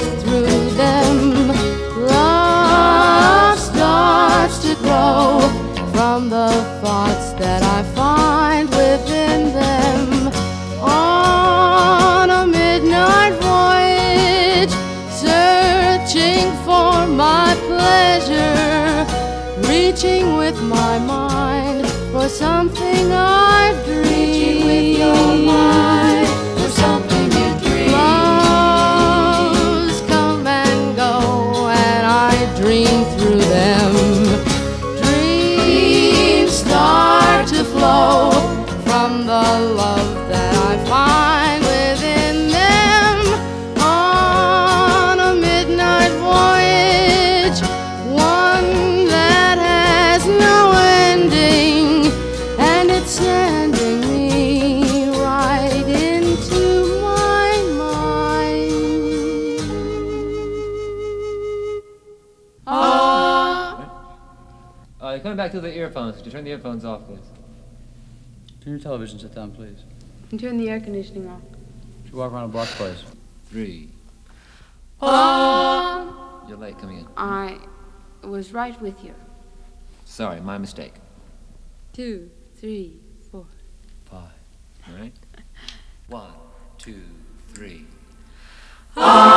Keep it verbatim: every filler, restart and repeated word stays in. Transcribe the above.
through them. Love starts to grow from the thoughts that I find within them. On a midnight voyage, searching for my pleasure, reaching with my mind for something I've dreamed. Reaching with your mind for something you dreamed. Loves come and go, and I dream through them. Dreams start to flow from the love that I find within them. On a midnight voyage, one that has no ending, and it's sending me right into my mind. Ah. Uh, coming back to the earphones. Could you turn the earphones off, please? Turn your television set down, please. And turn the air conditioning off. Should you walk around the block, please? Three. Ah. You're late coming in. I was right with you. Sorry, my mistake. Two, three, four. Five. All right? One, two, three. Ah.